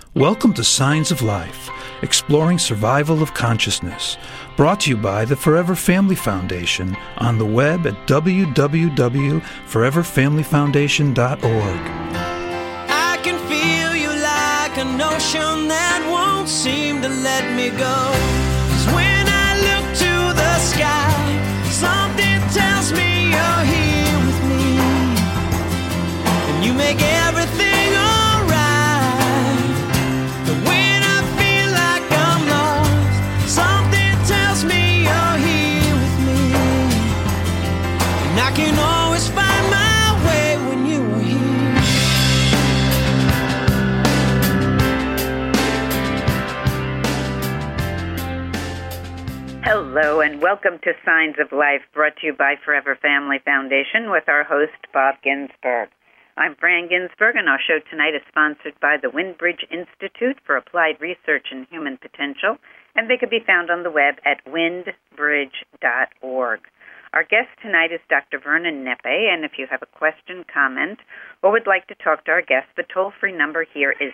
Welcome to Signs of Life, exploring survival of consciousness, brought to you by the Forever Family Foundation on the web at www.foreverfamilyfoundation.org. I can feel you like an ocean that won't seem to let me go. 'Cause when I look to the sky, something tells me you're here with me, and you make everything alright. But when I feel like I'm lost, something tells me you're here with me, and I can always find my way when you are here. Hello and welcome to Signs of Life, brought to you by Forever Family Foundation with our host, Bob Ginsberg. I'm Fran Ginsberg, and our show tonight is sponsored by the Windbridge Institute for Applied Research in Human Potential, and they can be found on the web at windbridge.org. Our guest tonight is Dr. Vernon Neppe, and if you have a question, comment, or would like to talk to our guest, the toll-free number here is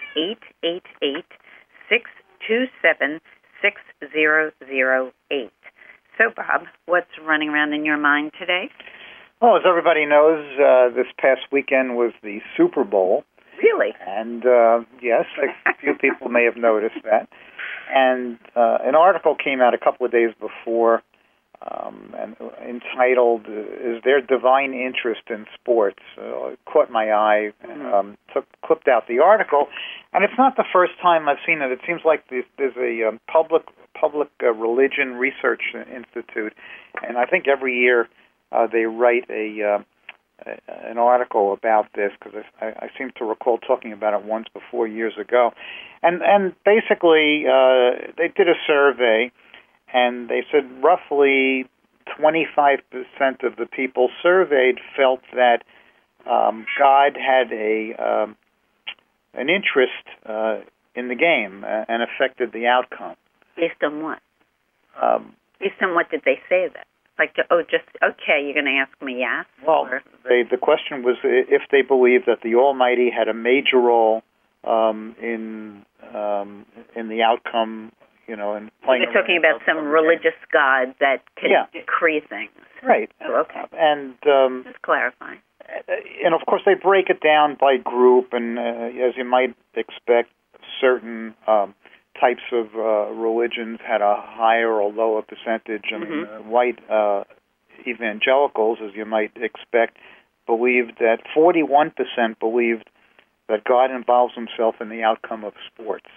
888-627-6008. So, Bob, what's running around in your mind today? Well, as everybody knows, this past weekend was the Super Bowl. Really? And, yes, a few people may have noticed that. And an article came out a couple of days before and entitled, Is There Divine Interest in Sports? It caught my eye, and clipped out the article. And it's not the first time I've seen it. It seems like there's a public religion research institute, and I think every year they write an article about this, because I seem to recall talking about it once before years ago. And basically they did a survey, and they said roughly 25% of the people surveyed felt that God had an interest in the game and affected the outcome. Based on what? Based on what did they say then? Like, you're going to ask me yes? Well, the question was if they believed that the Almighty had a major role in the outcome, in playing. You're talking about some religious God that can decree things. Right. Oh, okay. And just clarifying. And of course, they break it down by group, and as you might expect, certain types of religions had a higher or lower percentage. I mean, white evangelicals, as you might expect, believed that 41% believed that God involves himself in the outcome of sports.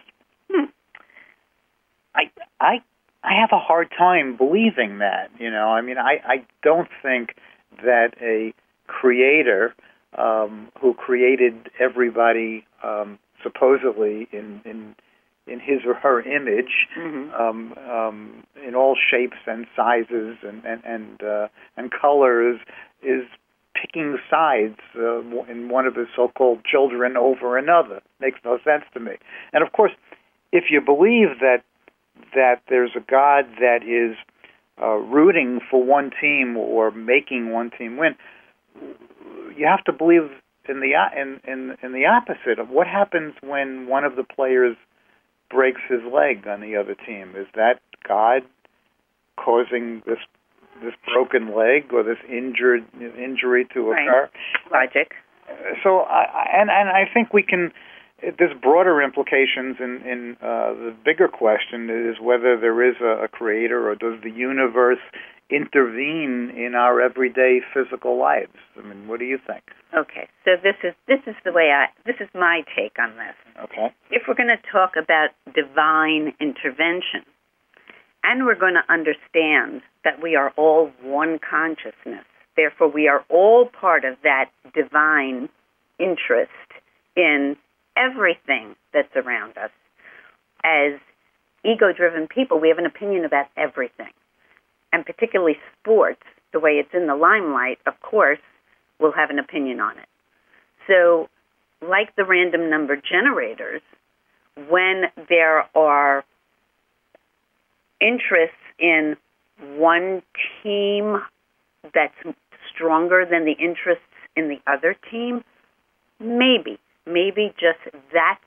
I have a hard time believing that. I mean, I don't think that a creator who created everybody supposedly in his or her image, in all shapes and sizes and colors, is picking sides in one of his so-called children over another. Makes no sense to me. And of course, if you believe that there's a God that is rooting for one team or making one team win, you have to believe in the opposite of what happens when one of the players breaks his leg on the other team. Is that God causing this broken leg or this injury to occur? Logic. So I think we can. There's broader implications in the bigger question is whether there is a creator, or does the universe intervene in our everyday physical lives? I mean, what do you think? Okay, so this is my take on this. Okay. If we're going to talk about divine intervention, and we're going to understand that we are all one consciousness, therefore we are all part of that divine interest in everything that's around us. As ego-driven people, we have an opinion about everything. And particularly sports, the way it's in the limelight, of course, we'll have an opinion on it. So, like the random number generators, when there are interests in one team that's stronger than the interests in the other team, maybe just that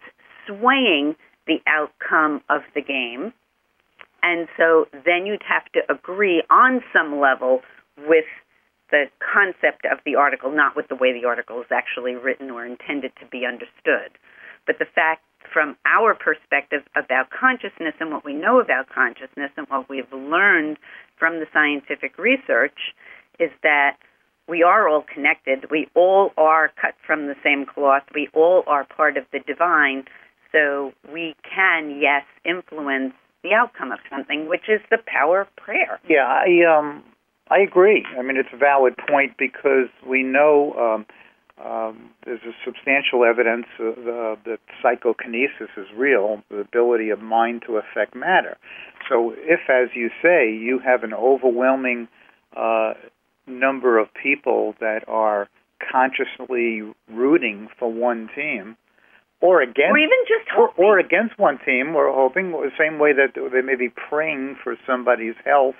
swaying the outcome of the game. And so then you'd have to agree on some level with the concept of the article, not with the way the article is actually written or intended to be understood. But the fact from our perspective about consciousness and what we know about consciousness and what we've learned from the scientific research is that we are all connected. We all are cut from the same cloth. We all are part of the divine. So we can, yes, influence the outcome of something, which is the power of prayer. Yeah, I agree. I mean, it's a valid point because we know there's a substantial evidence that psychokinesis is real, the ability of mind to affect matter. So if, as you say, you have an overwhelming number of people that are consciously rooting for one team, or against, or even just hoping, or against one team, or hoping, the same way that they may be praying for somebody's health,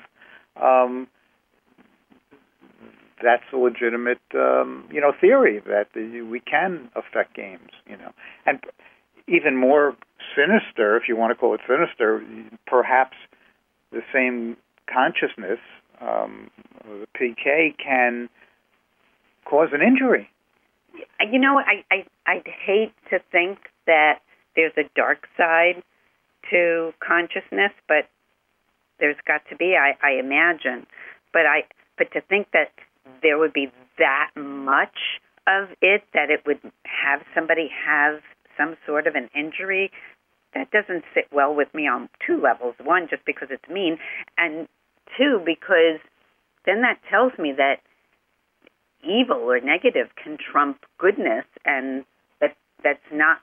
that's a legitimate, theory that we can affect games, and even more sinister, if you want to call it sinister, perhaps the same consciousness, the PK, can cause an injury. I'd hate to think that there's a dark side to consciousness, but there's got to be, I imagine. But to think that there would be that much of it, that it would have somebody have some sort of an injury, that doesn't sit well with me on two levels. One, just because it's mean, and two, because then that tells me that evil or negative can trump goodness, and that's not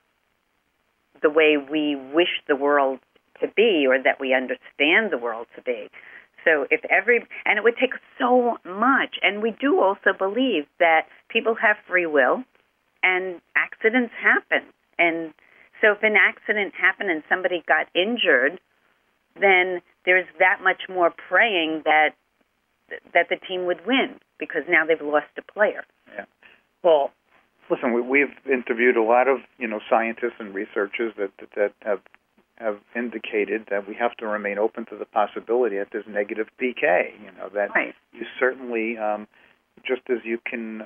the way we wish the world to be, or that we understand the world to be. So and it would take so much, and we do also believe that people have free will, and accidents happen. And so if an accident happened and somebody got injured, then there's that much more praying that the team would win, because now they've lost a player. Yeah. Well, listen, we've interviewed a lot of scientists and researchers that have indicated that we have to remain open to the possibility that there's negative PK. That right. You certainly, just as you can,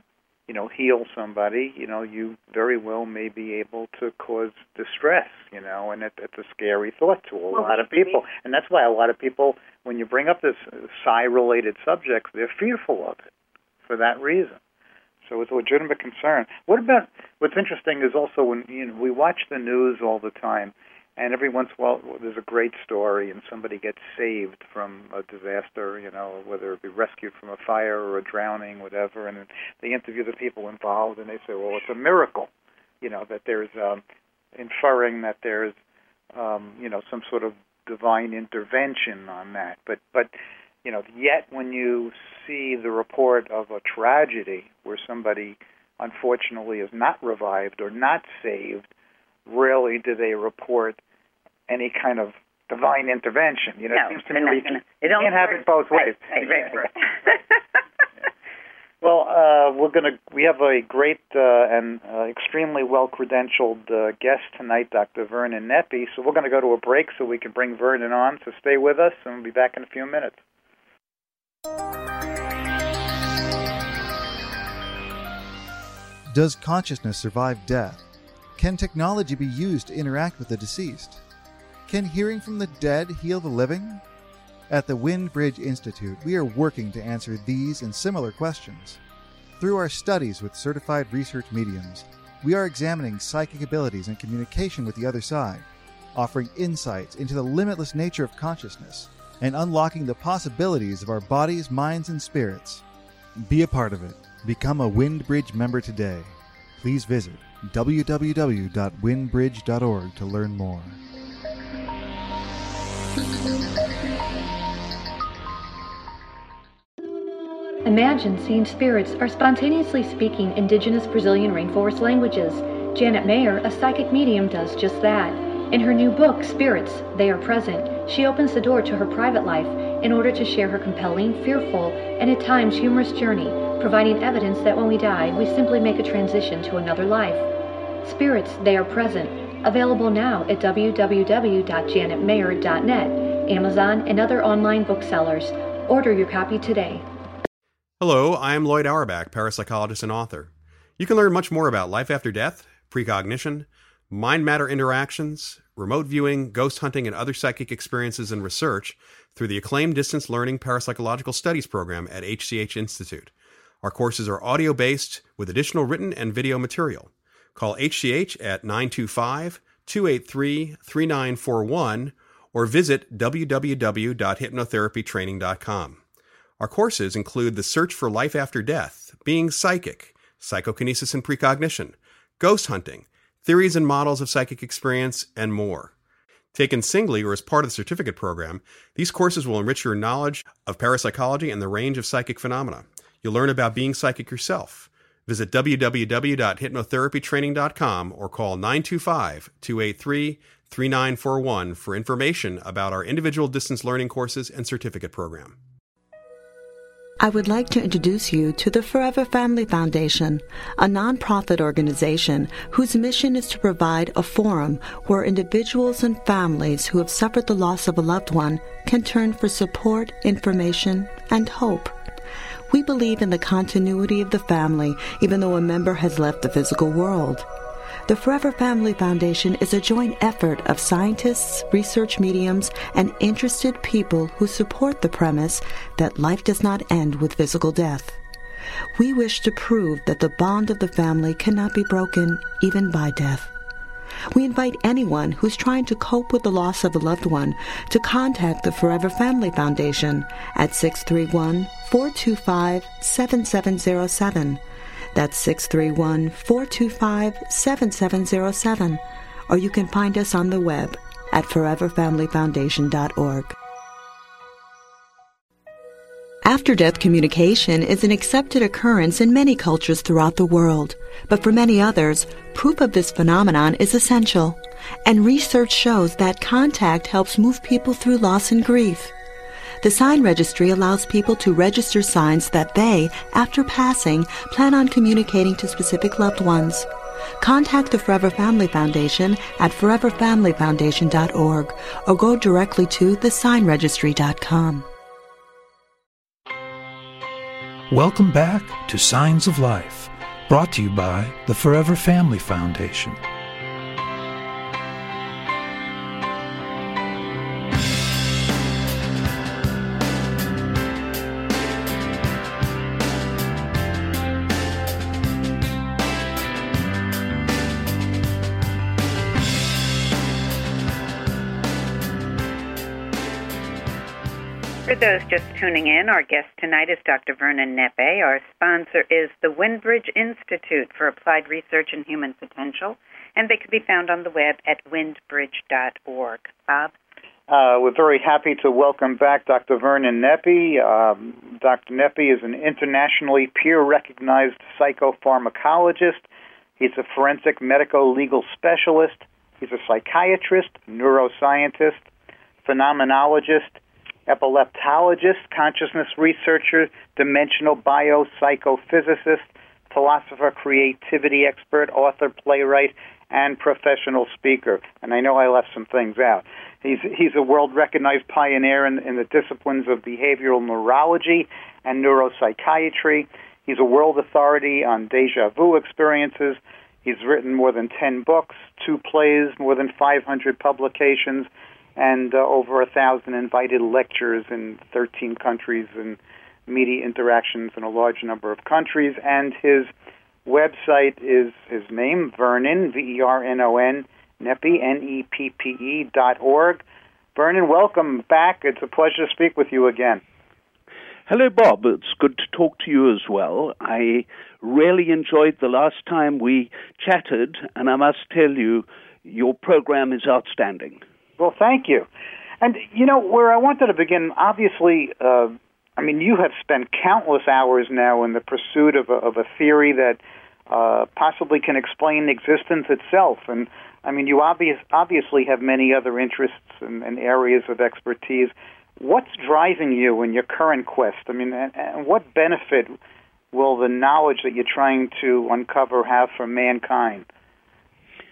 heal somebody, you very well may be able to cause distress, and it's a scary thought to a lot of people. And that's why a lot of people, when you bring up this psi-related subjects, they're fearful of it for that reason. So it's a legitimate concern. What's interesting is also when we watch the news all the time, and every once in a while there's a great story and somebody gets saved from a disaster, whether it be rescued from a fire or a drowning, whatever, and they interview the people involved and they say, well, it's a miracle, that there's inferring that there's, some sort of divine intervention on that. But yet when you see the report of a tragedy where somebody unfortunately is not revived or not saved, rarely do they report any kind of divine intervention. No, it seems to me you can't have it both ways. Right. Well, we have a great and extremely well-credentialed guest tonight, Dr. Vernon Neppe. So we're going to go to a break so we can bring Vernon on. So stay with us, and we'll be back in a few minutes. Does consciousness survive death? Can technology be used to interact with the deceased? Can hearing from the dead heal the living? At the Windbridge Institute, we are working to answer these and similar questions. Through our studies with certified research mediums, we are examining psychic abilities and communication with the other side, offering insights into the limitless nature of consciousness, and unlocking the possibilities of our bodies, minds, and spirits. Be a part of it. Become a Windbridge member today. Please visit www.windbridge.org to learn more. Imagine seeing spirits are spontaneously speaking indigenous Brazilian rainforest languages. Janet Mayer, a psychic medium, does just that. In her new book, Spirits, They Are Present, she opens the door to her private life in order to share her compelling, fearful, and at times humorous journey, providing evidence that when we die, we simply make a transition to another life. Spirits, They Are Present Available now at www.janetmayer.net, Amazon, and other online booksellers. Order your copy today. Hello, I am Lloyd Auerbach, parapsychologist and author. You can learn much more about life after death, precognition, mind-matter interactions, remote viewing, ghost hunting, and other psychic experiences and research through the acclaimed Distance Learning Parapsychological Studies program at HCH Institute. Our courses are audio-based with additional written and video material. Call HCH at 925-283-3941 or visit www.hypnotherapytraining.com. Our courses include The Search for Life After Death, Being Psychic, Psychokinesis and Precognition, Ghost Hunting, Theories and Models of Psychic Experience, and more. Taken singly or as part of the certificate program, these courses will enrich your knowledge of parapsychology and the range of psychic phenomena. You'll learn about being psychic yourself. Visit www.hypnotherapytraining.com or call 925-283-3941 for information about our individual distance learning courses and certificate program. I would like to introduce you to the Forever Family Foundation, a nonprofit organization whose mission is to provide a forum where individuals and families who have suffered the loss of a loved one can turn for support, information, and hope. We believe in the continuity of the family even though a member has left the physical world. The Forever Family Foundation is a joint effort of scientists, research mediums, and interested people who support the premise that life does not end with physical death. We wish to prove that the bond of the family cannot be broken even by death. We invite anyone who's trying to cope with the loss of a loved one to contact the Forever Family Foundation at 631-425-7707. That's 631-425-7707. Or you can find us on the web at foreverfamilyfoundation.org. After-death communication is an accepted occurrence in many cultures throughout the world. But for many others, proof of this phenomenon is essential. And research shows that contact helps move people through loss and grief. The Sign Registry allows people to register signs that they, after passing, plan on communicating to specific loved ones. Contact the Forever Family Foundation at foreverfamilyfoundation.org or go directly to thesignregistry.com. Welcome back to Signs of Life, brought to you by the Forever Family Foundation. For those just tuning in, our guest tonight is Dr. Vernon Neppe. Our sponsor is the Windbridge Institute for Applied Research in Human Potential, and they can be found on the web at windbridge.org. Bob? We're very happy to welcome back Dr. Vernon Neppe. Dr. Neppe is an internationally peer-recognized psychopharmacologist. He's a forensic medico-legal specialist. He's a psychiatrist, neuroscientist, phenomenologist, epileptologist, consciousness researcher, dimensional biopsychophysicist, philosopher, creativity expert, author, playwright, and professional speaker. And I know I left some things out. He's a world-recognized pioneer in the disciplines of behavioral neurology and neuropsychiatry. He's a world authority on déjà vu experiences. He's written more than 10 books, 2 plays, more than 500 publications, and over 1,000 invited lectures in 13 countries and media interactions in a large number of countries. And his website is his name, Vernon, Vernon, Neppe, Neppe.org. Vernon, welcome back. It's a pleasure to speak with you again. Hello, Bob. It's good to talk to you as well. I really enjoyed the last time we chatted, and I must tell you, your program is outstanding. Well, thank you. And, you know, where I wanted to begin, obviously, you have spent countless hours now in the pursuit of a theory that possibly can explain existence itself. And, you obviously have many other interests and areas of expertise. What's driving you in your current quest? And what benefit will the knowledge that you're trying to uncover have for mankind?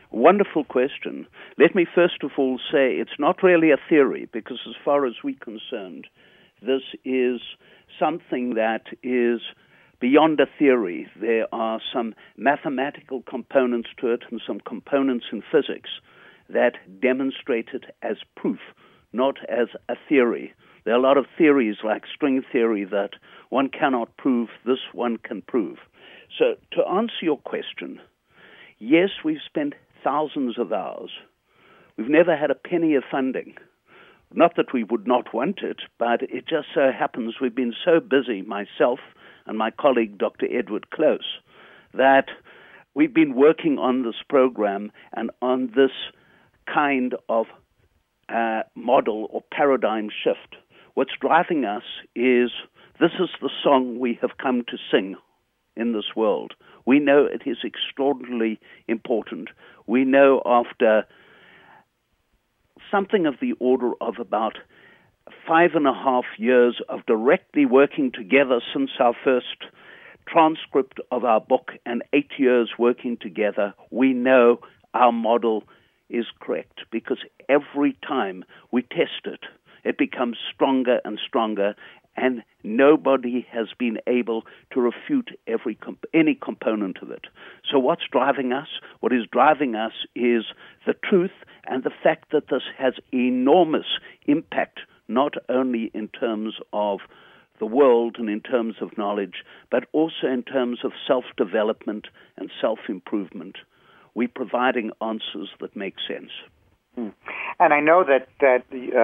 Wonderful question. Let me first of all say it's not really a theory, because as far as we're concerned, this is something that is beyond a theory. There are some mathematical components to it and some components in physics that demonstrate it as proof, not as a theory. There are a lot of theories like string theory that one cannot prove, this one can prove. So to answer your question, yes, we've spent thousands of hours. We've never had a penny of funding. Not that we would not want it, but it just so happens we've been so busy, myself and my colleague Dr. Edward Close, that we've been working on this program and on this kind of model or paradigm shift. What's driving us is this is the song we have come to sing in this world. We know it is extraordinarily important. We know after something of the order of about 5.5 years of directly working together since our first transcript of our book and 8 years working together, we know our model is correct, because every time we test it, it becomes stronger and stronger, and nobody has been able to refute any component of it. So what's driving us? What is driving us is the truth and the fact that this has enormous impact, not only in terms of the world and in terms of knowledge, but also in terms of self-development and self-improvement. We're providing answers that make sense. And I know that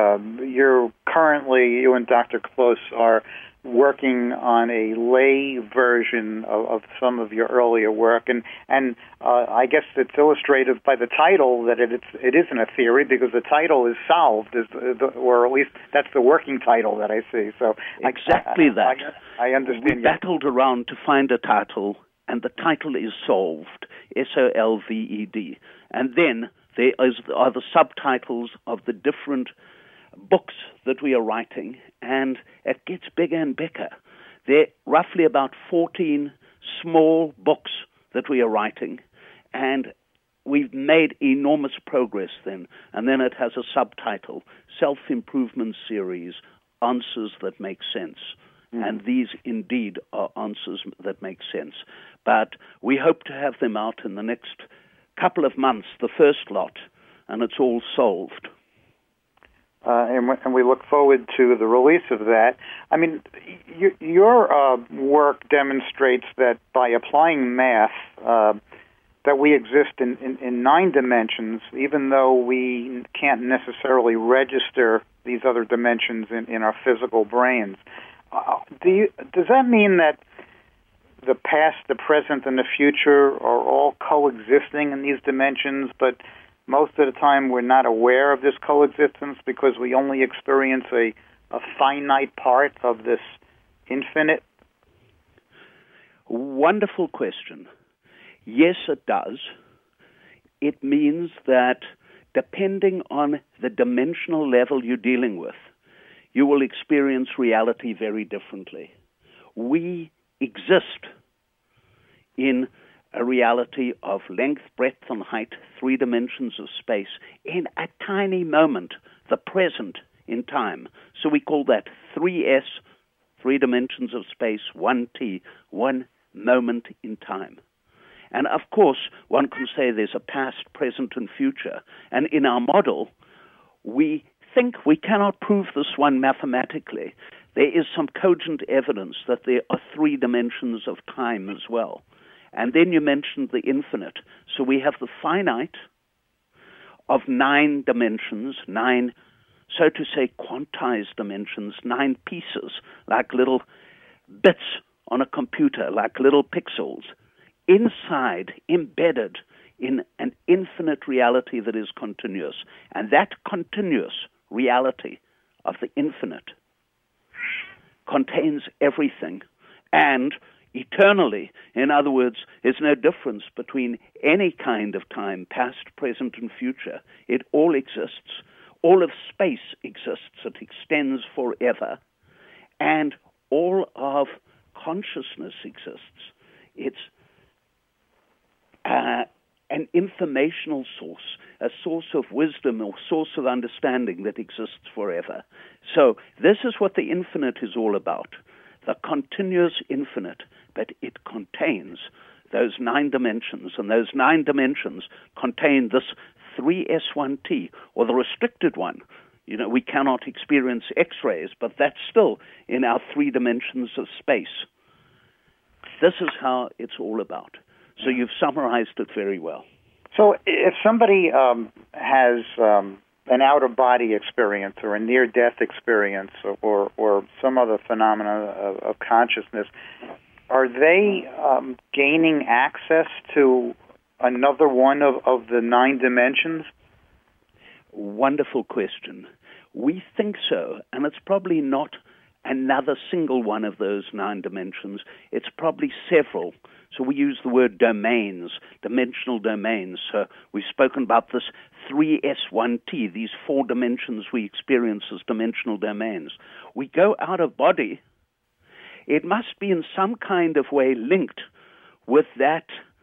you and Dr. Close are working on a lay version of some of your earlier work, and I guess it's illustrated by the title that it isn't a theory, because the title is solved, or at least that's the working title that I see. So exactly that. I understand. We battled around to find a title, and the title is solved, SOLVED, and then there are the subtitles of the different books that we are writing, and it gets bigger and bigger. There are roughly about 14 small books that we are writing, and we've made enormous progress then. And then it has a subtitle, Self-Improvement Series, Answers That Make Sense. And these indeed are answers that make sense. But we hope to have them out in the next couple of months, the first lot, and it's all solved. And we look forward to the release of that. I mean, your work demonstrates that by applying math, that we exist in 9 dimensions, even though we can't necessarily register these other dimensions in our physical brains. Does that mean that the past, the present, and the future are all coexisting in these dimensions, but most of the time we're not aware of this coexistence because we only experience a finite part of this infinite? Wonderful question. Yes, it does. It means that depending on the dimensional level you're dealing with, you will experience reality very differently. We exist in a reality of length, breadth, and height, 3 dimensions of space, in a tiny moment, the present in time. So we call that 3S, 3 dimensions of space, 1T, 1 moment in time. And of course, one can say there's a past, present, and future. And in our model, we think we cannot prove this one mathematically. There is some cogent evidence that there are 3 dimensions of time as well. And then you mentioned the infinite. So we have the finite of 9 dimensions, 9, so to say, quantized dimensions, 9 pieces, like little bits on a computer, like little pixels, inside, embedded in an infinite reality that is continuous. And that continuous reality of the infinite contains everything and eternally. In other words, there's no difference between any kind of time, past, present, and future. It all exists. All of space exists. It extends forever. And all of consciousness exists. It's an informational source, a source of wisdom or source of understanding that exists forever. So this is what the infinite is all about, the continuous infinite, but it contains those 9 dimensions, and those 9 dimensions contain this 3S1T, or the restricted one. You know, we cannot experience X-rays, but that's still in our 3 dimensions of space. This is how it's all about. So you've summarized it very well. So if somebody has an out-of-body experience or a near-death experience or some other phenomena of consciousness, are they gaining access to another one of the 9 dimensions? Wonderful question. We think so, and it's probably not another single one of those 9 dimensions. It's probably several. So we use the word domains, dimensional domains. So we've spoken about this 3S1T, these 4 dimensions we experience as dimensional domains. We go out of body. It must be in some kind of way linked with that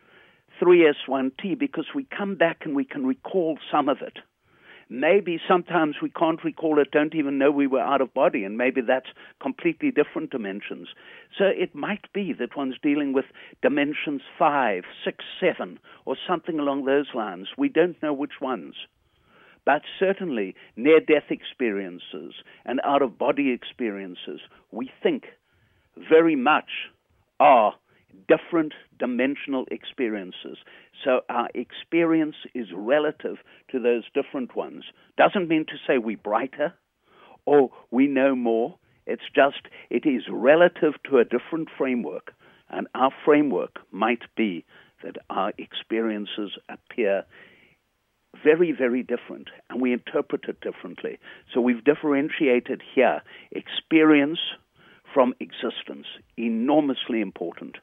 3S1T, because we come back and we can recall some of it. Maybe sometimes we can't recall it, don't even know we were out of body, and maybe that's completely different dimensions. So it might be that one's dealing with dimensions 5, 6, 7, or something along those lines. We don't know which ones. But certainly near-death experiences and out-of-body experiences, we think very much are different dimensional experiences. So our experience is relative to those different ones. Doesn't mean to say we're brighter or we know more. It's just it is relative to a different framework. And our framework might be that our experiences appear very, very different, and we interpret it differently. So we've differentiated here experience from existence, enormously important.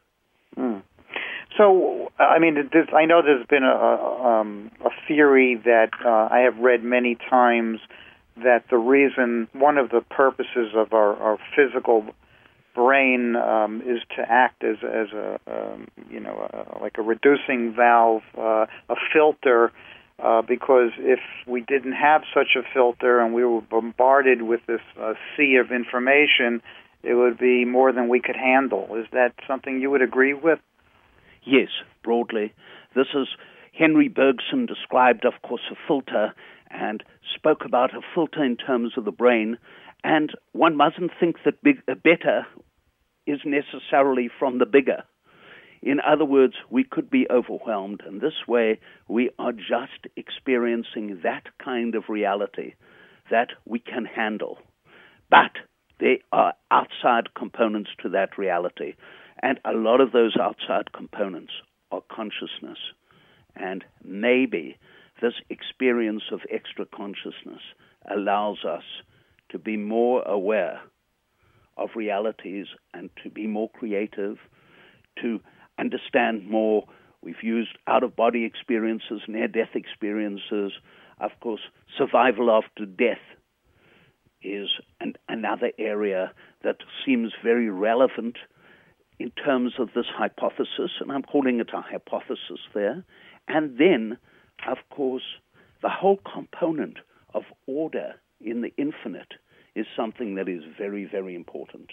So, I mean, I know there's been a theory that I have read many times that the reason, one of the purposes of our physical brain is to act as a like a reducing valve, a filter, because if we didn't have such a filter and we were bombarded with this sea of information, it would be more than we could handle. Is that something you would agree with? Yes, broadly. This is Henry Bergson described, of course, a filter and spoke about a filter in terms of the brain. And one mustn't think that better is necessarily from the bigger. In other words, we could be overwhelmed, and this way we are just experiencing that kind of reality that we can handle. But there are outside components to that reality, and a lot of those outside components are consciousness. And maybe this experience of extra consciousness allows us to be more aware of realities and to be more creative, to understand more. We've used out-of-body experiences, near-death experiences. Of course, survival after death is another area that seems very relevant in terms of this hypothesis, and I'm calling it a hypothesis there. And then, of course, the whole component of order in the infinite is something that is very, very important.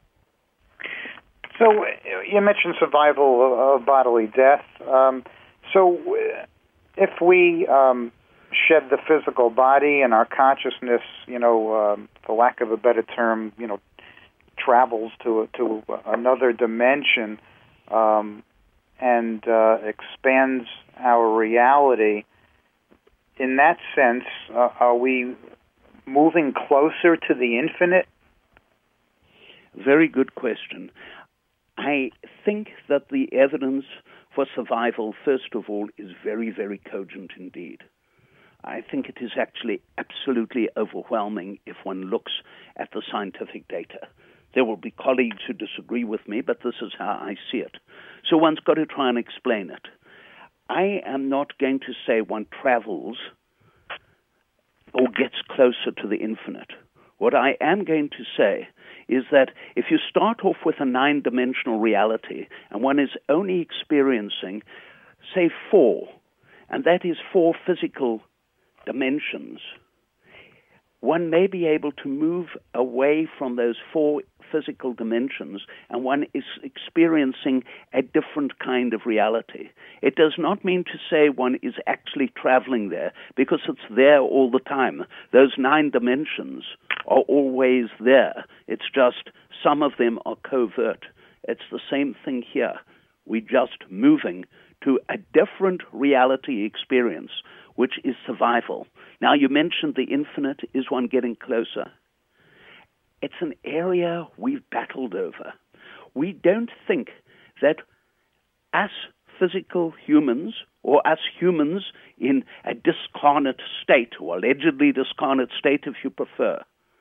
So you mentioned survival of bodily death. So if we shed the physical body and our consciousness, for lack of a better term, travels to another dimension and expands our reality, in that sense, are we moving closer to the infinite? Very good question. I think that the evidence for survival, first of all, is very, very cogent indeed. I think it is actually absolutely overwhelming if one looks at the scientific data. There will be colleagues who disagree with me, but this is how I see it. So one's got to try and explain it. I am not going to say one travels or gets closer to the infinite. What I am going to say is that if you start off with a 9-dimensional reality and one is only experiencing, say, 4, and that is 4 physical dimensions, one may be able to move away from those 4 physical dimensions, and one is experiencing a different kind of reality. It does not mean to say one is actually traveling there, because it's there all the time. Those 9 dimensions are always there. It's just some of them are covert. It's the same thing here. We're just moving to a different reality experience, which is survival. Now, you mentioned the infinite. Is one getting closer? It's an area we've battled over. We don't think that us physical humans, or us humans in a discarnate state, or allegedly discarnate state if you prefer,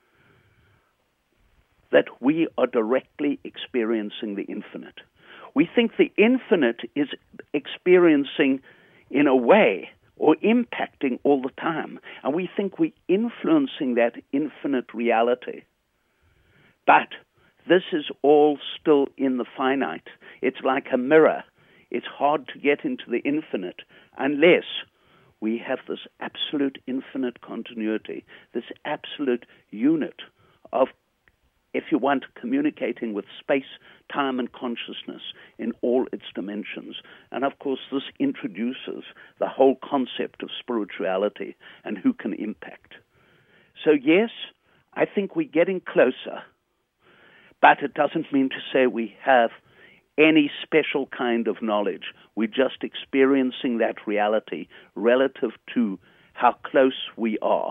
that we are directly experiencing the infinite. We think the infinite is experiencing, in a way, or impacting all the time. And we think we're influencing that infinite reality. But this is all still in the finite. It's like a mirror. It's hard to get into the infinite unless we have this absolute infinite continuity, this absolute unit of, if you want, communicating with space, time, and consciousness in all its dimensions. And of course, this introduces the whole concept of spirituality and who can impact. So yes, I think we're getting closer, but it doesn't mean to say we have any special kind of knowledge. We're just experiencing that reality relative to how close we are.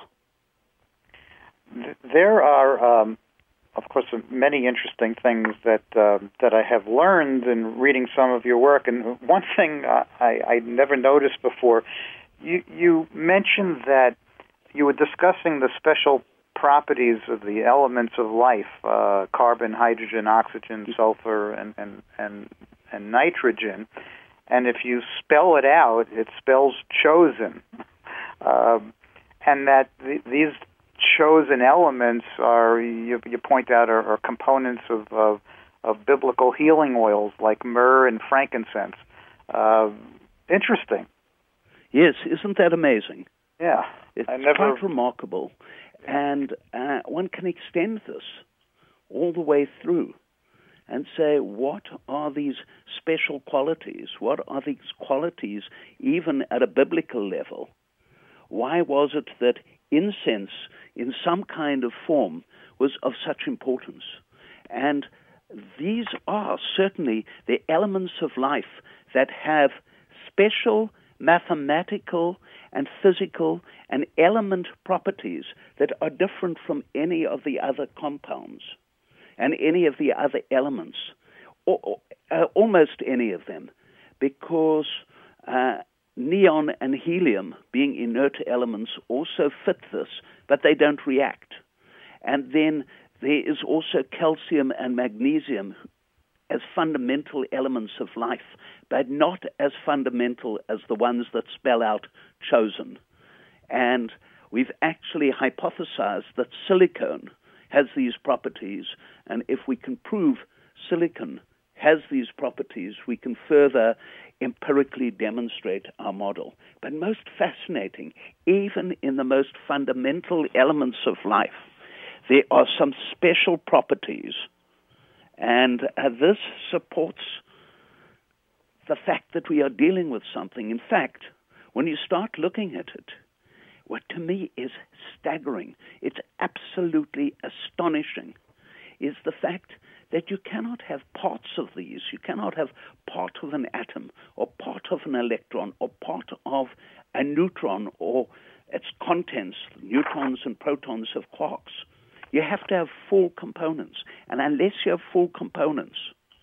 There are, of course, many interesting things that I have learned in reading some of your work. And one thing I never noticed before, you mentioned that you were discussing the special properties of the elements of life, carbon, hydrogen, oxygen, sulfur, and nitrogen. And if you spell it out, it spells chosen. And that these chosen elements are, you point out, are components of biblical healing oils like myrrh and frankincense. Interesting. Yes, isn't that amazing? Yeah. It's quite remarkable. And one can extend this all the way through and say, what are these special qualities? What are these qualities even at a biblical level? Why was it that incense in some kind of form was of such importance? And these are certainly the elements of life that have special mathematical and physical and element properties that are different from any of the other compounds and any of the other elements, or almost any of them, because neon and helium, being inert elements, also fit this, but they don't react. And then there is also calcium and magnesium as fundamental elements of life, but not as fundamental as the ones that spell out chosen. And we've actually hypothesized that silicon has these properties, and if we can prove silicon has these properties, we can further empirically demonstrate our model. But most fascinating, even in the most fundamental elements of life, there are some special properties. And this supports the fact that we are dealing with something. In fact, when you start looking at it, what to me is staggering, it's absolutely astonishing, is the fact that you cannot have parts of these. You cannot have part of an atom or part of an electron or part of a neutron or its contents, neutrons and protons of quarks. You have to have full components. And unless you have full components,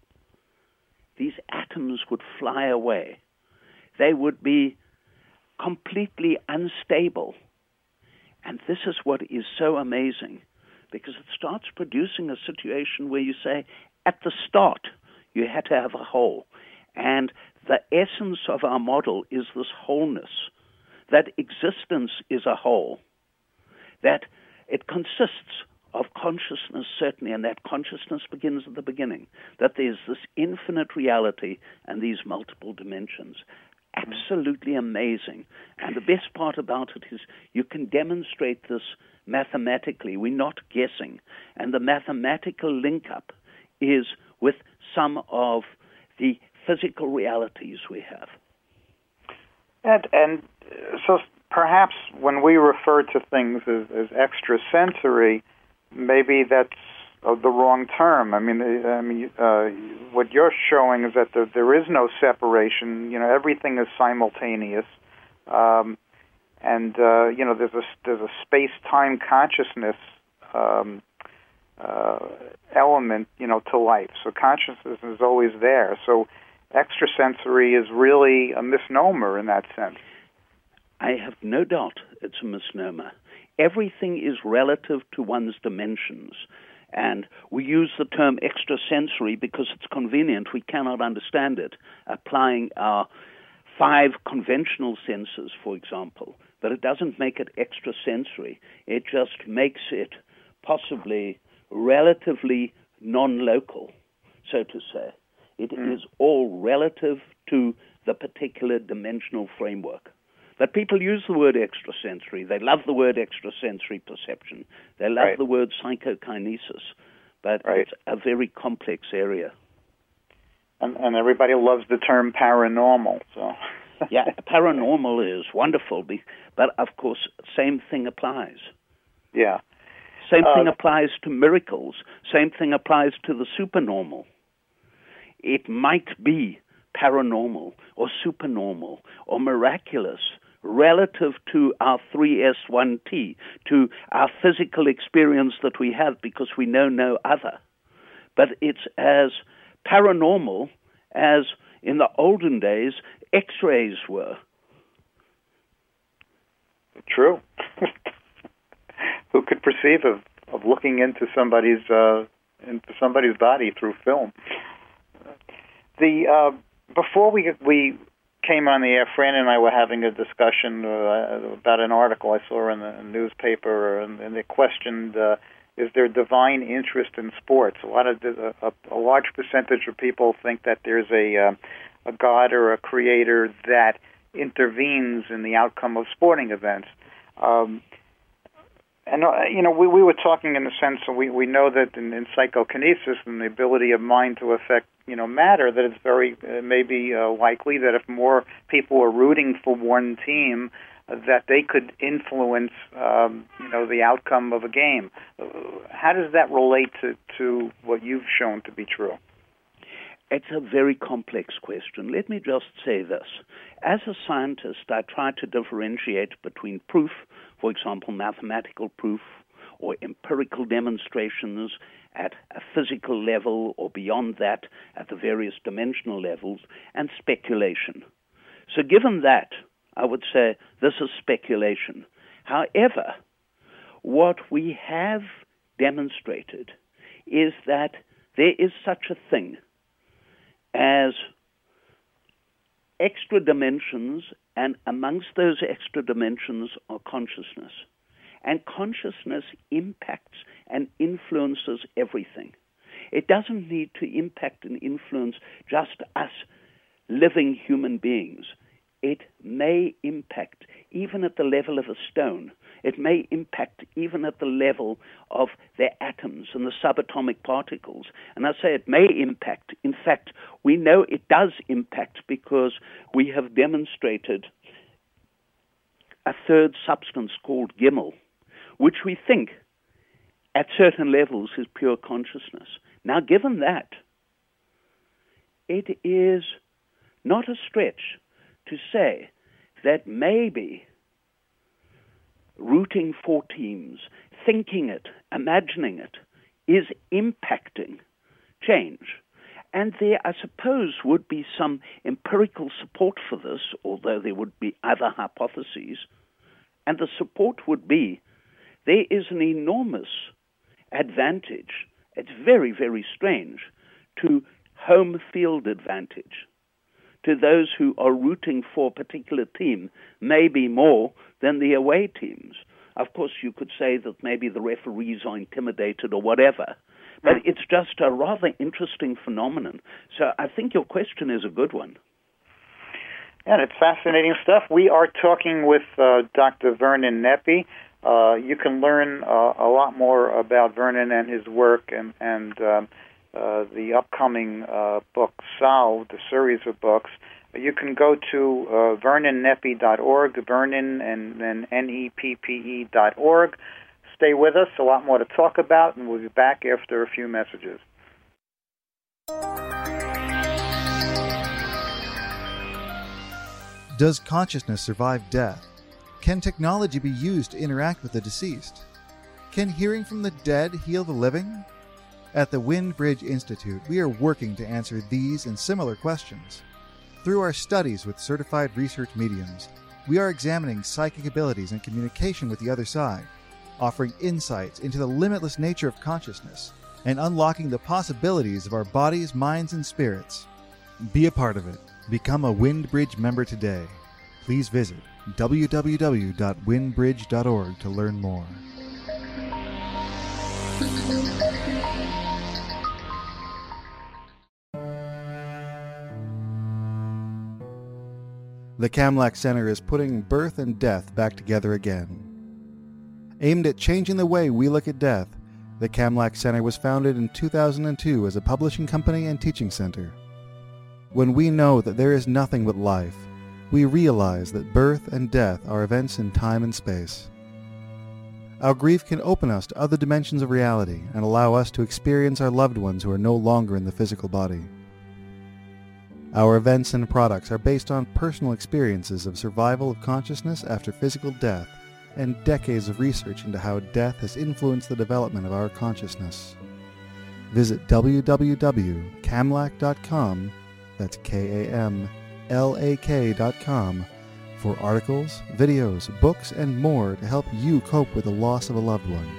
these atoms would fly away. They would be completely unstable. And this is what is so amazing, because it starts producing a situation where you say, at the start, you had to have a whole. And the essence of our model is this wholeness, that existence is a whole, that it consists of consciousness, certainly, and that consciousness begins at the beginning, that there's this infinite reality and these multiple dimensions. Absolutely amazing. And the best part about it is you can demonstrate this mathematically. We're not guessing. And the mathematical link-up is with some of the physical realities we have. And so perhaps when we refer to things as extrasensory, maybe that's the wrong term. I mean, what you're showing is that there is no separation. Everything is simultaneous, and there's a space-time consciousness element, to life. So consciousness is always there. So extrasensory is really a misnomer in that sense. I have no doubt it's a misnomer. Everything is relative to one's dimensions. And we use the term extrasensory because it's convenient. We cannot understand it, applying our 5 conventional senses, for example. But it doesn't make it extrasensory. It just makes it possibly relatively non-local, so to say. It is all relative to the particular dimensional framework. But people use the word extrasensory. They love the word extrasensory perception. They love the word psychokinesis. But it's a very complex area. And everybody loves the term paranormal. So yeah, paranormal is wonderful. But, of course, same thing applies. Yeah. Same thing applies to miracles. Same thing applies to the supernormal. It might be paranormal or supernormal or miraculous relative to our 3S1T, to our physical experience that we have because we know no other. But it's as paranormal as in the olden days X-rays were. True. Who could perceive of looking into somebody's body through film? Before we came on the air, Fran and I were having a discussion about an article I saw in the newspaper, and they questioned: is there divine interest in sports? A large percentage of people think that there's a God or a creator that intervenes in the outcome of sporting events. We were talking in the sense that we know that in psychokinesis and the ability of mind to affect matter, that it's very maybe likely that if more people are rooting for one team, that they could influence the outcome of a game. How does that relate to what you've shown to be true? It's a very complex question. Let me just say this. As a scientist, I try to differentiate between proof, for example, mathematical proof, or empirical demonstrations at a physical level or beyond that at the various dimensional levels, and speculation. So given that, I would say this is speculation. However, what we have demonstrated is that there is such a thing as extra dimensions, and amongst those extra dimensions are consciousness. And consciousness impacts and influences everything. It doesn't need to impact and influence just us living human beings. It may impact even at the level of a stone. It may impact even at the level of the atoms and the subatomic particles. And I say it may impact. In fact, we know it does impact because we have demonstrated a third substance called Gimel, which we think at certain levels is pure consciousness. Now, given that, it is not a stretch to say that maybe rooting for teams, thinking it, imagining it, is impacting change. And there, I suppose, would be some empirical support for this, although there would be other hypotheses. And the support would be there is an enormous advantage, it's very, very strange, to home field advantage, to those who are rooting for a particular team, maybe more than the away teams. Of course, you could say that maybe the referees are intimidated or whatever, but it's just a rather interesting phenomenon. So I think your question is a good one. And it's fascinating stuff. We are talking with Dr. Vernon Nepi. You can learn a lot more about Vernon and his work and the upcoming book, Solved, the series of books. You can go to vernonnepi.org, Vernon and then NEPPE.org. Stay with us, a lot more to talk about, and we'll be back after a few messages. Does consciousness survive death? Can technology be used to interact with the deceased? Can hearing from the dead heal the living? At the Wind Bridge Institute, we are working to answer these and similar questions. Through our studies with certified research mediums, we are examining psychic abilities and communication with the other side, offering insights into the limitless nature of consciousness, and unlocking the possibilities of our bodies, minds, and spirits. Be a part of it. Become a WindBridge member today. Please visit www.windbridge.org to learn more. The Kamlak Center is putting birth and death back together again. Aimed at changing the way we look at death, the Kamlak Center was founded in 2002 as a publishing company and teaching center. When we know that there is nothing but life, we realize that birth and death are events in time and space. Our grief can open us to other dimensions of reality and allow us to experience our loved ones who are no longer in the physical body. Our events and products are based on personal experiences of survival of consciousness after physical death and decades of research into how death has influenced the development of our consciousness. Visit www.kamlak.com, that's KAMLAK.com, for articles, videos, books, and more to help you cope with the loss of a loved one.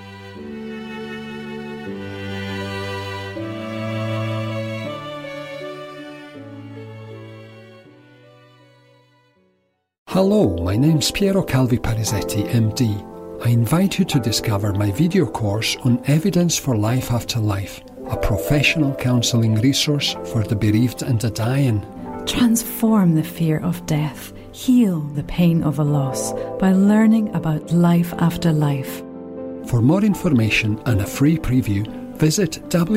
Hello, my name's Piero Calvi Parisetti, MD. I invite you to discover my video course on Evidence for Life After Life, a professional counselling resource for the bereaved and the dying. Transform the fear of death, heal the pain of a loss by learning about life after life. For more information and a free preview, visit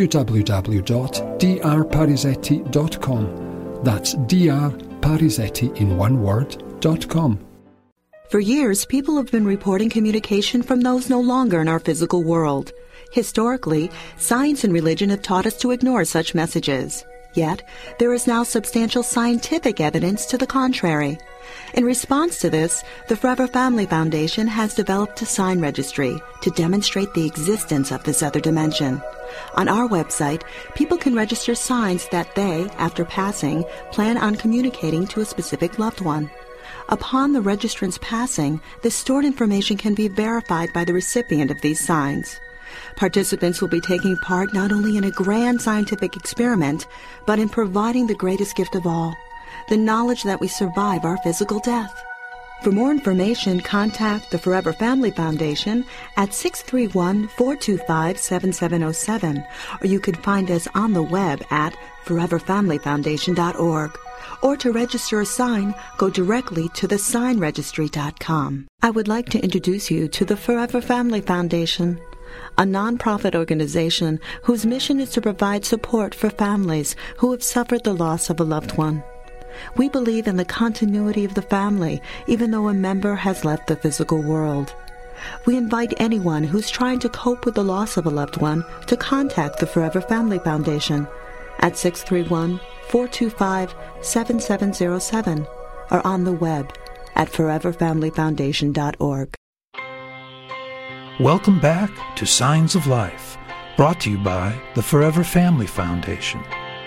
www.drparisetti.com. That's drparisetti in one word, .com. For years, people have been reporting communication from those no longer in our physical world. Historically, science and religion have taught us to ignore such messages. Yet, there is now substantial scientific evidence to the contrary. In response to this, the Forever Family Foundation has developed a sign registry to demonstrate the existence of this other dimension. On our website, people can register signs that they, after passing, plan on communicating to a specific loved one. Upon the registrant's passing, the stored information can be verified by the recipient of these signs. Participants will be taking part not only in a grand scientific experiment, but in providing the greatest gift of all, the knowledge that we survive our physical death. For more information, contact the Forever Family Foundation at 631-425-7707, or you can find us on the web at foreverfamilyfoundation.org. Or to register a sign, go directly to thesignregistry.com. I would like to introduce you to the Forever Family Foundation, a nonprofit organization whose mission is to provide support for families who have suffered the loss of a loved one. We believe in the continuity of the family, even though a member has left the physical world. We invite anyone who's trying to cope with the loss of a loved one to contact the Forever Family Foundation at 631-425-7707 or on the web at foreverfamilyfoundation.org. Welcome back to Signs of Life, brought to you by the Forever Family Foundation.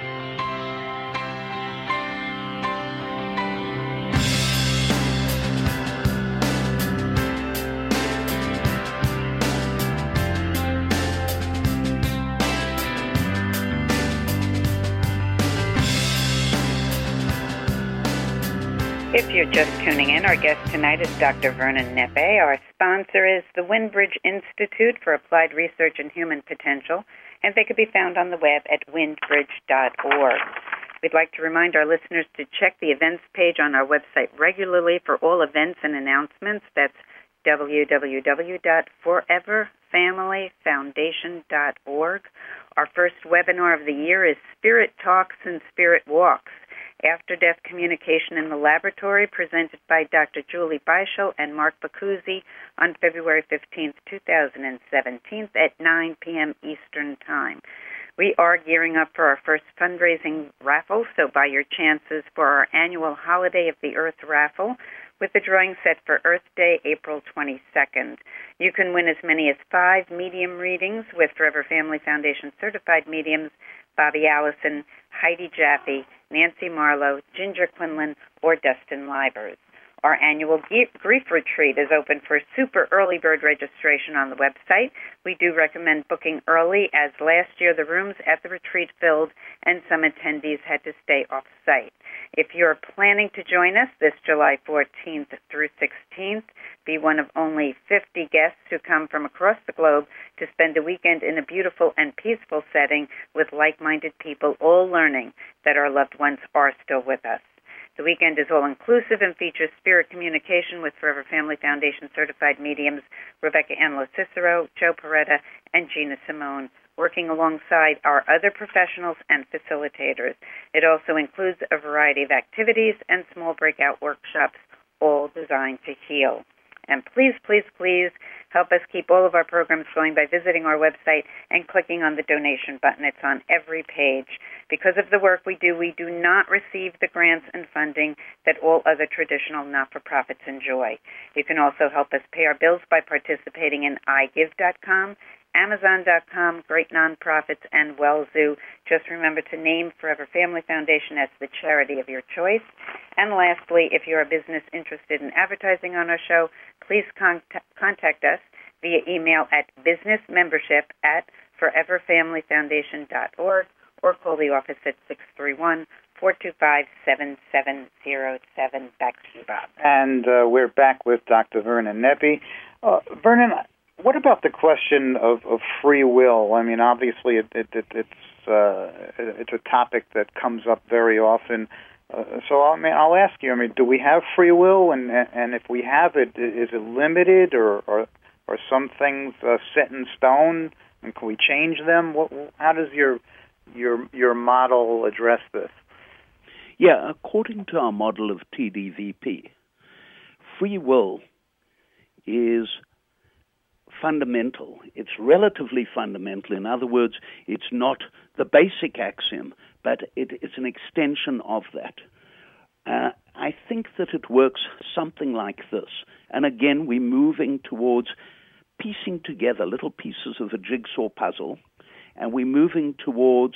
If you're just tuning in, our guest tonight is Dr. Vernon Nepi. Our sponsor is the Windbridge Institute for Applied Research and Human Potential, and they could be found on the web at windbridge.org. We'd like to remind our listeners to check the events page on our website regularly for all events and announcements. That's www.foreverfamilyfoundation.org. Our first webinar of the year is Spirit Talks and Spirit Walks, After-Death Communication in the Laboratory, presented by Dr. Julie Beischel and Mark Bacuzzi on February 15th, 2017 at 9 p.m. Eastern Time. We are gearing up for our first fundraising raffle, so buy your chances for our annual Holiday of the Earth raffle, with the drawing set for Earth Day, April 22nd. You can win as many as 5 medium readings with Forever Family Foundation certified mediums Bobby Allison, Heidi Jaffe, Nancy Marlowe, Ginger Quinlan, or Dustin Livers. Our annual grief retreat is open for super early bird registration on the website. We do recommend booking early, as last year the rooms at the retreat filled and some attendees had to stay off-site. If you're planning to join us this July 14th through 16th, be one of only 50 guests who come from across the globe to spend a weekend in a beautiful and peaceful setting with like-minded people, all learning that our loved ones are still with us. The weekend is all-inclusive and features spirit communication with Forever Family Foundation certified mediums Rebecca Anlo Cicero, Joe Peretta, and Gina Simone, working alongside our other professionals and facilitators. It also includes a variety of activities and small breakout workshops, all designed to heal. And please, please, please help us keep all of our programs going by visiting our website and clicking on the donation button. It's on every page. Because of the work we do not receive the grants and funding that all other traditional not-for-profits enjoy. You can also help us pay our bills by participating in iGive.com, Amazon.com, Great Nonprofits, and WellZoo. Just remember to name Forever Family Foundation as the charity of your choice. And lastly, if you're a business interested in advertising on our show, please contact us via email at businessmembership@foreverfamilyfoundation.org or call the office at 631-425-7707. Back to you, Bob. And we're back with Dr. Vernon Neppe. Vernon, what about the question of free will? I mean, obviously, it's a topic that comes up very often. So, I mean, I'll ask you. I mean, do we have free will? And if we have it, is it limited, or are some things set in stone? And can we change them? How does your model address this? Yeah, according to our model of TDVP, free will is fundamental. It's relatively fundamental. In other words, it's not the basic axiom, but it's an extension of that. I think that it works something like this. And again, we're moving towards piecing together little pieces of a jigsaw puzzle, and we're moving towards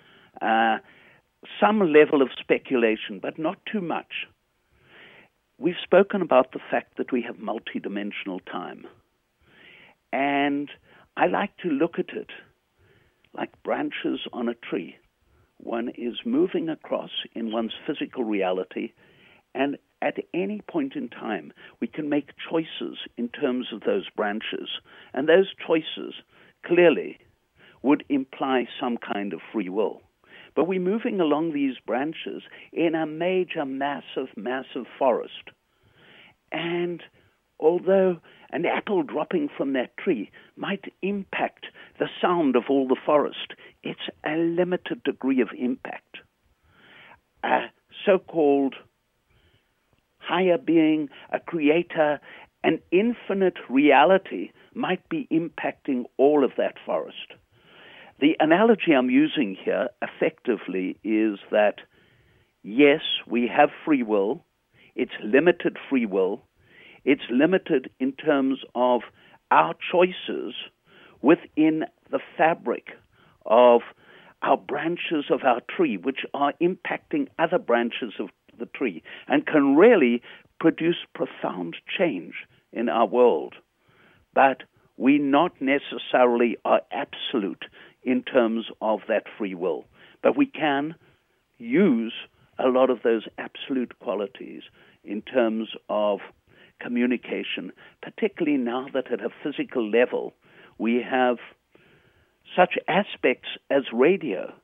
some level of speculation, but not too much. We've spoken about the fact that we have multidimensional time. And I like to look at it like branches on a tree. One is moving across in one's physical reality, and at any point in time, we can make choices in terms of those branches. And those choices clearly would imply some kind of free will. But we're moving along these branches in a major, massive forest. And although an apple dropping from that tree might impact the sound of all the forest, it's a limited degree of impact. A so-called higher being, a creator, an infinite reality might be impacting all of that forest. The analogy I'm using here effectively is that, yes, we have free will. It's limited free will. It's limited in terms of our choices within the fabric of our branches of our tree, which are impacting other branches of the tree and can really produce profound change in our world. But we not necessarily are absolute in terms of that free will. But we can use a lot of those absolute qualities in terms of communication, particularly now that at a physical level we have such aspects as radio,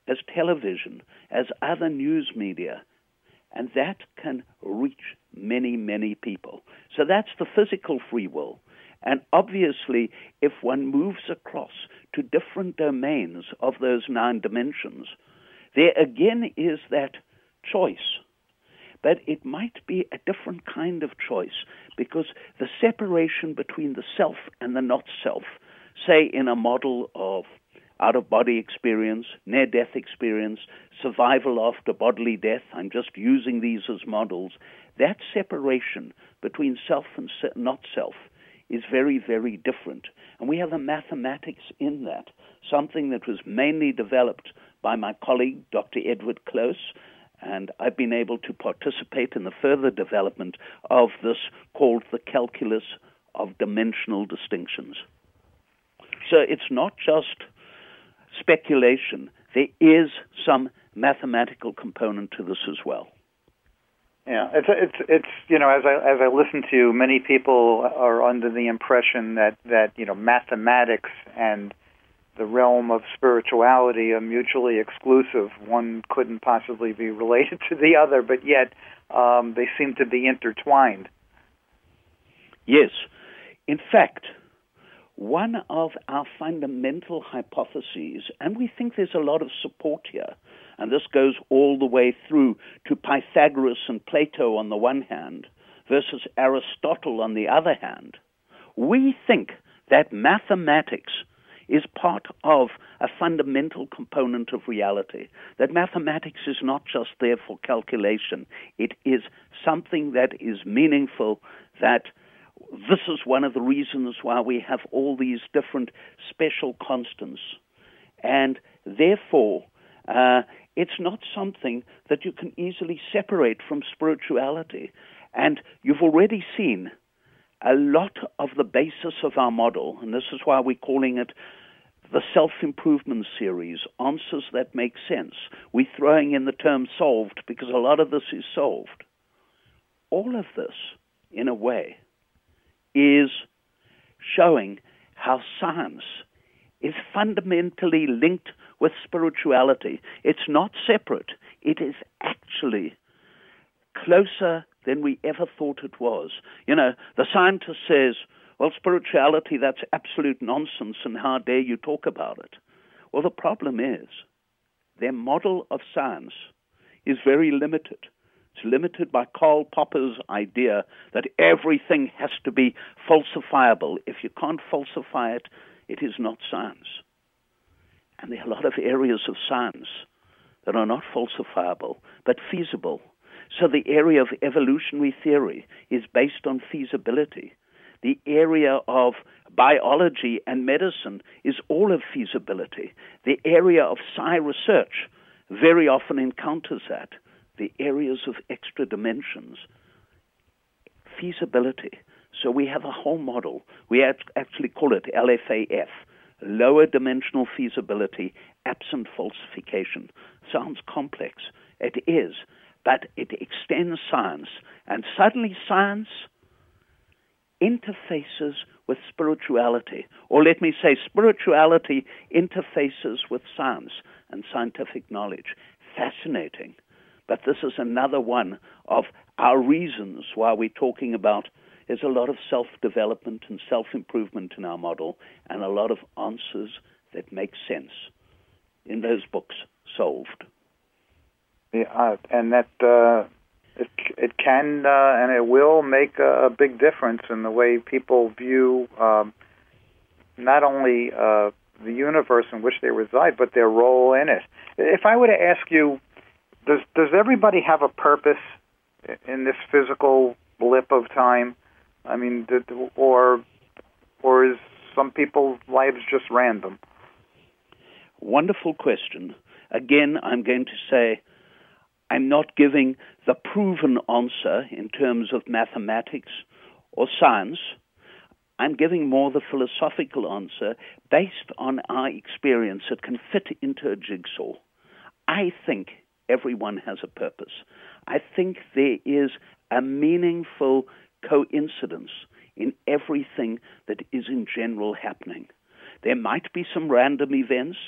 as television, as other news media, and that can reach many, many people. So that's the physical free will. And obviously, if one moves across to different domains of those 9 dimensions, there again is that choice. But it might be a different kind of choice, because the separation between the self and the not-self, say in a model of out-of-body experience, near-death experience, survival after bodily death, I'm just using these as models, that separation between self and not-self is very, very different. And we have a mathematics in that, something that was mainly developed by my colleague, Dr. Edward Close, and I've been able to participate in the further development of this called the calculus of dimensional distinctions. So it's not just speculation. There is some mathematical component to this as well. Yeah, it's you know, as I listen to you, many people are under the impression that you know, mathematics and the realm of spirituality are mutually exclusive. One couldn't possibly be related to the other, but yet they seem to be intertwined. Yes. In fact, one of our fundamental hypotheses, and we think there's a lot of support here, and this goes all the way through to Pythagoras and Plato on the one hand versus Aristotle on the other hand, we think that mathematics is part of a fundamental component of reality, that mathematics is not just there for calculation. It is something that is meaningful, that this is one of the reasons why we have all these different special constants. And therefore, it's not something that you can easily separate from spirituality. And you've already seen a lot of the basis of our model, and this is why we're calling it the self-improvement series, answers that make sense. We're throwing in the term solved because a lot of this is solved. All of this, in a way, is showing how science is fundamentally linked with spirituality. It's not separate. It is actually closer than we ever thought it was. You know, the scientist says, well, spirituality, that's absolute nonsense, and how dare you talk about it? Well, the problem is their model of science is very limited. It's limited by Karl Popper's idea that everything has to be falsifiable. If you can't falsify it, it is not science. And there are a lot of areas of science that are not falsifiable, but feasible. So the area of evolutionary theory is based on feasibility. The area of biology and medicine is all of feasibility. The area of psi research very often encounters that. The areas of extra dimensions, feasibility. So we have a whole model. We actually call it LFAF, lower dimensional feasibility, absent falsification. Sounds complex. It is, but it extends science. And suddenly science interfaces with spirituality. Or let me say, spirituality interfaces with science and scientific knowledge. Fascinating. But this is another one of our reasons why we're talking about there's a lot of self-development and self-improvement in our model and a lot of answers that make sense in those books, Solved. Yeah, and that it can and it will make a big difference in the way people view not only the universe in which they reside, but their role in it. If I were to ask you, does everybody have a purpose in this physical blip of time? I mean, or is some people's lives just random? Wonderful question. Again, I'm going to say I'm not giving the proven answer in terms of mathematics or science. I'm giving more the philosophical answer based on our experience. It can fit into a jigsaw. I think everyone has a purpose. I think there is a meaningful coincidence in everything that is in general happening. There might be some random events,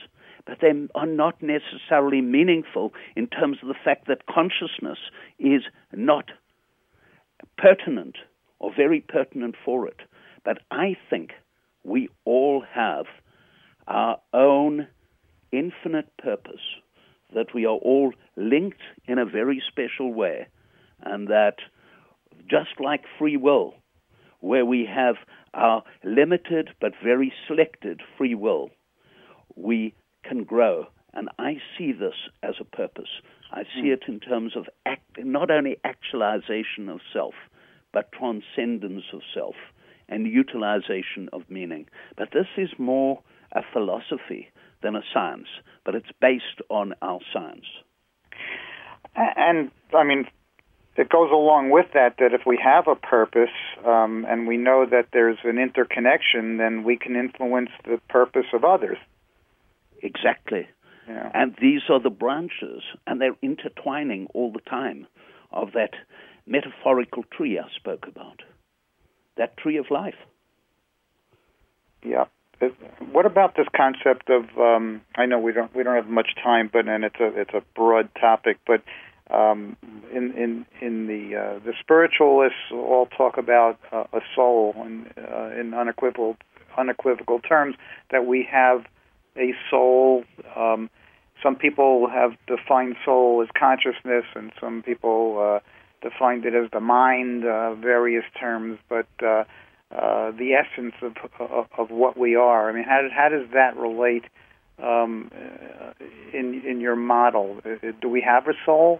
but they are not necessarily meaningful in terms of the fact that consciousness is not pertinent or very pertinent for it. But I think we all have our own infinite purpose, that we are all linked in a very special way, and that just like free will, where we have our limited but very selected free will, we can grow. And I see this as a purpose. I see it in terms of not only actualization of self, but transcendence of self and utilization of meaning. But this is more a philosophy than a science, but it's based on our science. And, I mean, it goes along with that if we have a purpose and we know that there's an interconnection, then we can influence the purpose of others. Exactly. Yeah. And these are the branches, and they're intertwining all the time, of that metaphorical tree I spoke about, that tree of life. Yeah. What about this concept of? I know we don't have much time, but and it's a broad topic. But in the spiritualists all talk about a soul in unequivocal terms, that we have a soul. Some people have defined soul as consciousness, and some people defined it as the mind. Various terms, but the essence of what we are. I mean, how does that relate in your model? Do we have a soul?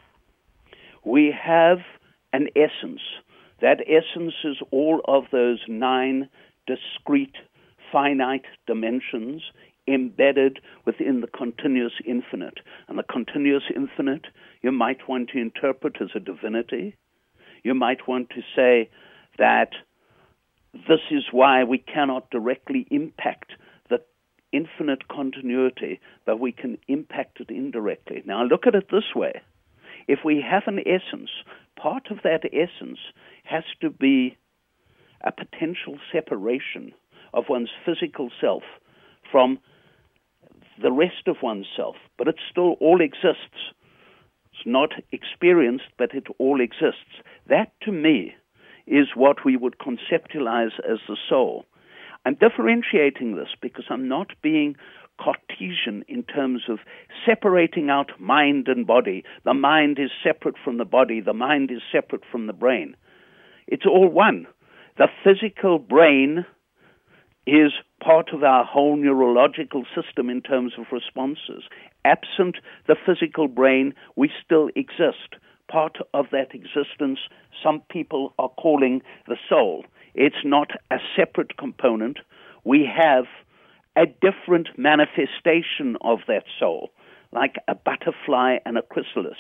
We have an essence. That essence is all of those 9 discrete, finite dimensions embedded within the continuous infinite. And the continuous infinite, you might want to interpret as a divinity. You might want to say that this is why we cannot directly impact the infinite continuity, but we can impact it indirectly. Now, look at it this way. If we have an essence, part of that essence has to be a potential separation of one's physical self from the rest of oneself, but it still all exists. It's not experienced, but it all exists. That, to me, is what we would conceptualize as the soul. I'm differentiating this because I'm not being Cartesian in terms of separating out mind and body. The mind is separate from the body. The mind is separate from the brain. It's all one. The physical brain is part of our whole neurological system in terms of responses. Absent the physical brain, we still exist. Part of that existence, some people are calling the soul. It's not a separate component. We have a different manifestation of that soul, like a butterfly and a chrysalis.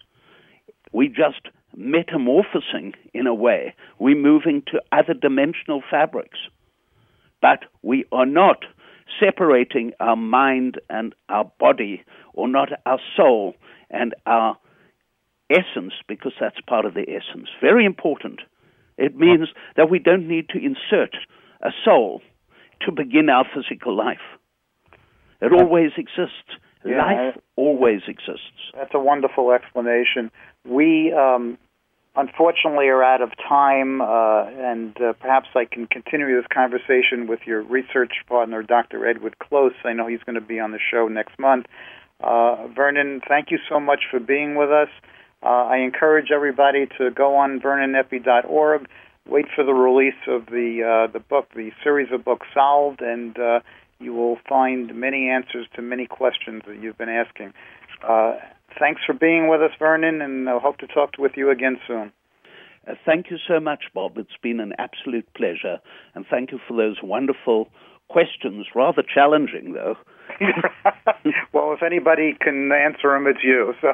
We just metamorphosing in a way. We're moving to other dimensional fabrics. But we are not separating our mind and our body, or not our soul and our essence, because that's part of the essence. Very important. It means that we don't need to insert a soul to begin our physical life. It always exists. Yeah, Life always exists. That's a wonderful explanation. We, unfortunately, are out of time, and perhaps I can continue this conversation with your research partner, Dr. Edward Close. I know he's going to be on the show next month. Vernon, thank you so much for being with us. I encourage everybody to go on vernonepi.org, wait for the release of the book, the series of books Solved, and you will find many answers to many questions that you've been asking. Thanks for being with us, Vernon, and I hope to talk with you again soon. Thank you so much, Bob. It's been an absolute pleasure, and thank you for those wonderful questions, rather challenging, though. Well, if anybody can answer them, it's you. So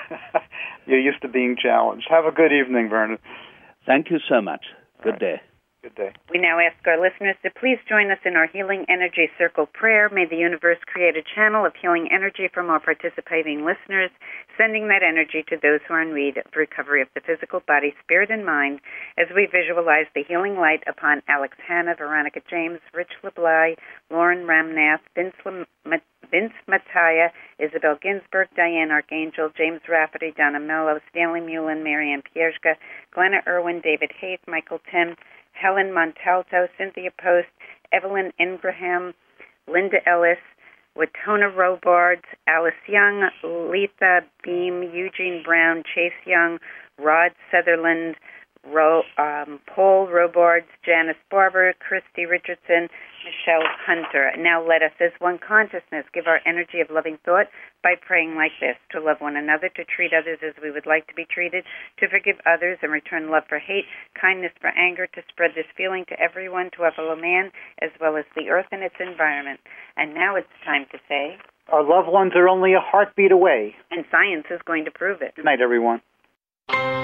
you're used to being challenged. Have a good evening, Vernon. Thank you so much. Good day. Good day. We now ask our listeners to please join us in our Healing Energy Circle prayer. May the universe create a channel of healing energy from our participating listeners, sending that energy to those who are in need of recovery of the physical body, spirit, and mind, as we visualize the healing light upon Alex Hanna, Veronica James, Rich LeBly, Lauren Ramnath, Vince Mattia, Isabel Ginsberg, Diane Archangel, James Rafferty, Donna Mello, Stanley Mullen, Marianne Pierzka, Glenna Irwin, David Hayes, Michael Tim, Helen Montalto, Cynthia Post, Evelyn Ingraham, Linda Ellis, Watona Robards, Alice Young, Letha Beam, Eugene Brown, Chase Young, Rod Sutherland, Paul Robards, Janice Barber, Christy Richardson, Michelle Hunter. Now let us, as one consciousness, give our energy of loving thought by praying like this: to love one another, to treat others as we would like to be treated, to forgive others and return love for hate, kindness for anger, to spread this feeling to everyone, to our fellow man, as well as the earth and its environment. And now it's time to say, our loved ones are only a heartbeat away. And science is going to prove it. Good night, everyone.